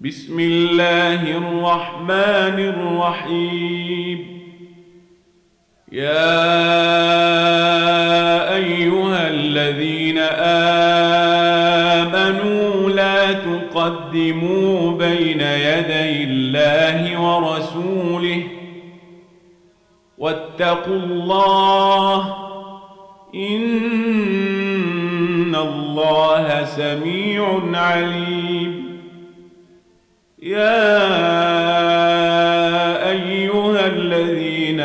بسم الله الرحمن الرحيم. يا أيها الذين آمنوا لا تقدموا بين يدي الله ورسوله واتقوا الله إن الله سميع عليم. يا أيها الذين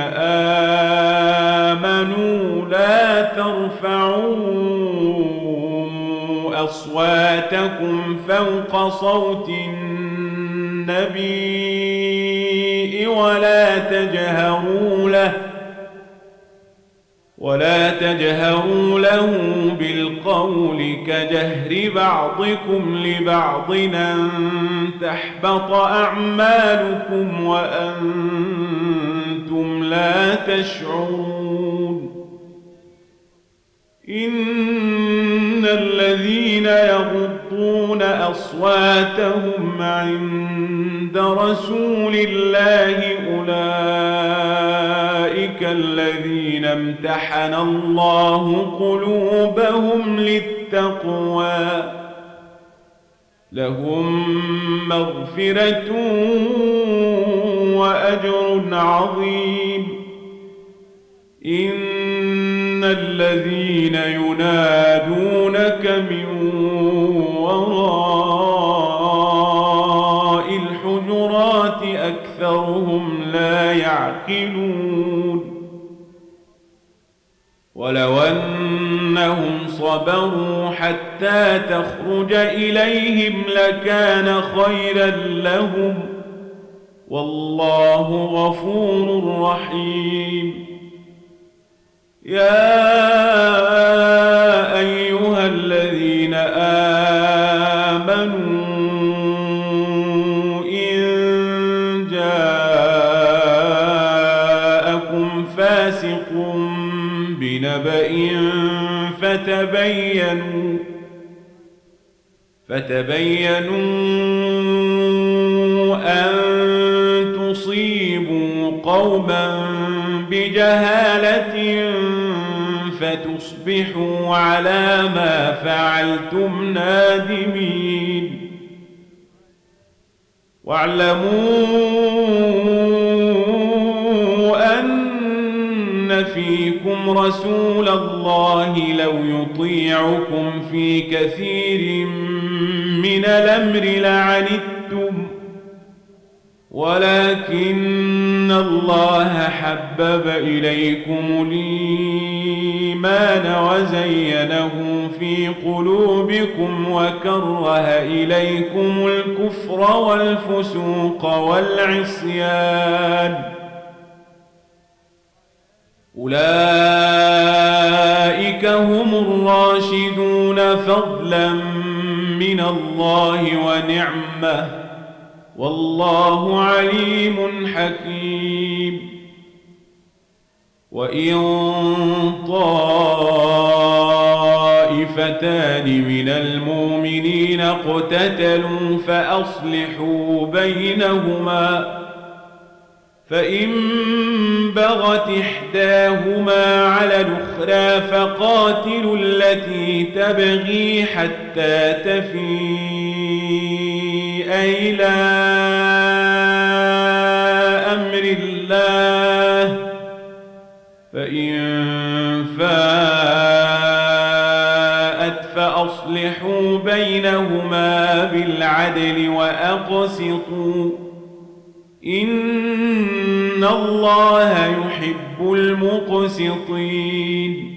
آمنوا لا ترفعوا أصواتكم فوق صوت النبي ولا تجهروا له بالقول كجهر بعضكم لبعض أن تحبط أعمالكم وأنتم لا تشعرون. إن الذين يغضون أصواتهم عند رسول الله أولئك الذين امتحن الله قلوبهم للتقوى لهم مغفرة وأجر عظيم. إن الذين ينادونك من وراء الحجرات أكثرهم لا يعقلون. ولو أنهم صبروا حتى تخرج إليهم لكان خيرا لهم والله غفور رحيم. يا أيها الذين آمنوا إن جاءكم فاسق بنبأ فتبينوا أن تصيبوا قوما بجهالة فتصبحوا على ما فعلتم نادمين. واعلموا أن فيكم رسول الله لو يطيعكم في كثير من الأمر لعنتم ولكن الله حبب إليكم الإيمان وزينه في قلوبكم وكره إليكم الكفر والفسوق والعصيان أولئك هم الراشدون فضلا من الله ونعمة والله عليم حكيم. وإن طائفتان من المؤمنين اقتتلوا فأصلحوا بينهما فإن بغت إحداهما على الأخرى فقاتلوا التي تبغي حتى تفيء إلى أمر الله فإن فاءت فأصلحوا بينهما بالعدل وأقسطوا إن الله يحب المقسطين.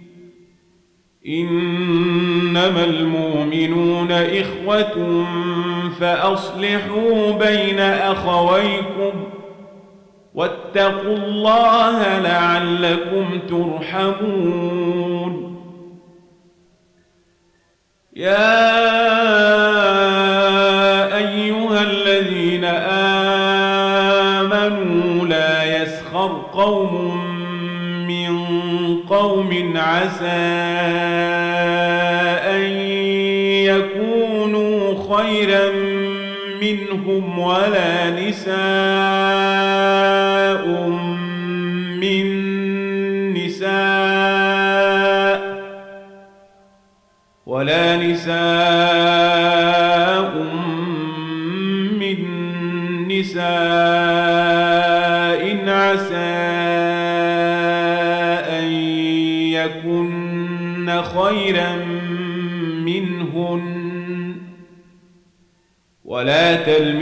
إنما المؤمنون إخوة فأصلحوا بين أخويكم واتقوا الله لعلكم ترحمون. يا أيها الذين آمنوا لا يسخر قوم من قوم عسى أن يكونوا خيرا منهم ولا نساء من نساء عسى أن يكن خيرا منهن ولا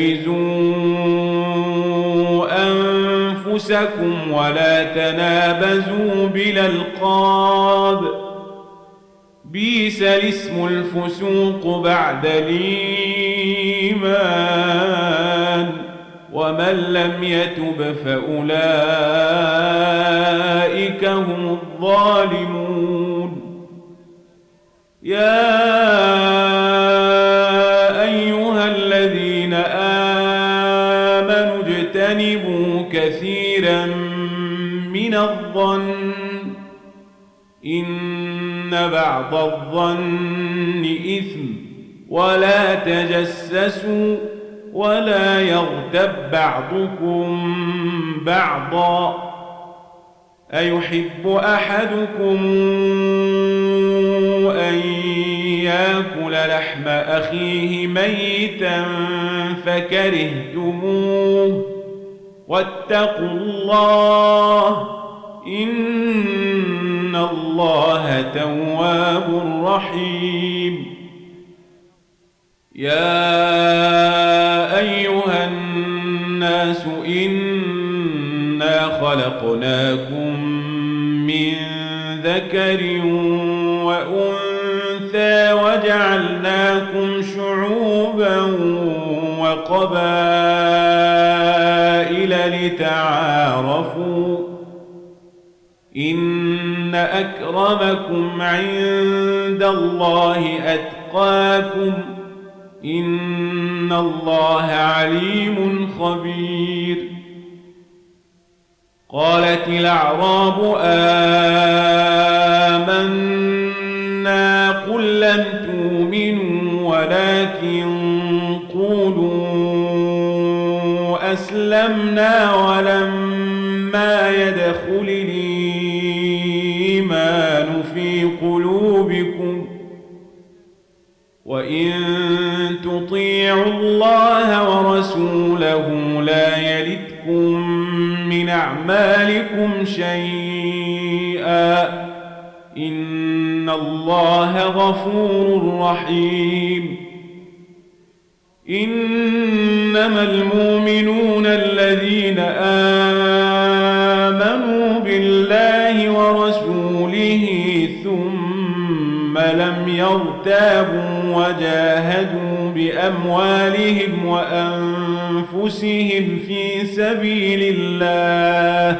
تلمزوا أنفسكم ولا تنابزوا بالألقاب بئس الاسم الفسوق بعد الإيمان ومن لم يتب فأولئك هم الظالمون يا أيها الذين آمنوا اجتنبوا كثيرا من الظن إن بعض الظن إثم ولا تجسسوا ولا يغتب بعضكم بعضا أيحب أحدكم أن يأكل لحم أخيه ميتا فكرهتموه واتقوا الله إن الله تواب رحيم يا أيها الناس إنا خلقناكم من ذكر وأنثى وجعلناكم شعوبا وقبائل لتعارفوا إن أكرمكم عند الله أتقاكم إن الله عليم خبير قالت الأعراب آمنا قل لم تؤمنوا ولكن قولوا أسلمنا ولما يدخل الإيمان في قلوبكم وإن تطيعوا الله ورسوله لا يلتكم من أعمالكم شيئا إن الله غفور رحيم إنما المؤمنون الذين آمنوا بالله ورسوله ثم لم يرتابوا وجاهدوا بأموالهم وأنفسهم في سبيل الله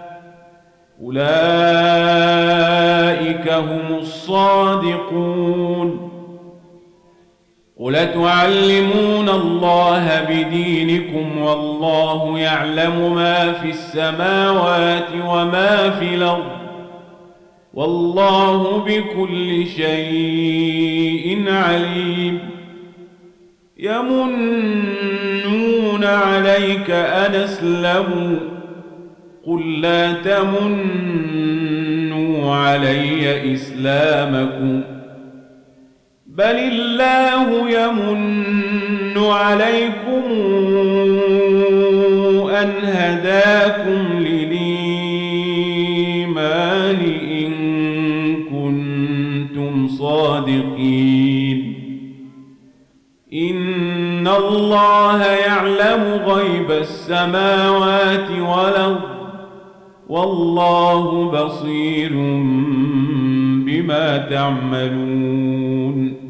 أولئك هم الصادقون قل تعلمون الله بدينكم والله يعلم ما في السماوات وما في الأرض والله بكل شيء عليم يمنون عليك أن أسلموا قل لا تمنوا علي إسلامكم بل الله يمن عليكم أن هداكم للإيمان إن كنتم صادقين إن الله يعلم غيب السماوات والأرض والله بصير بما تعملون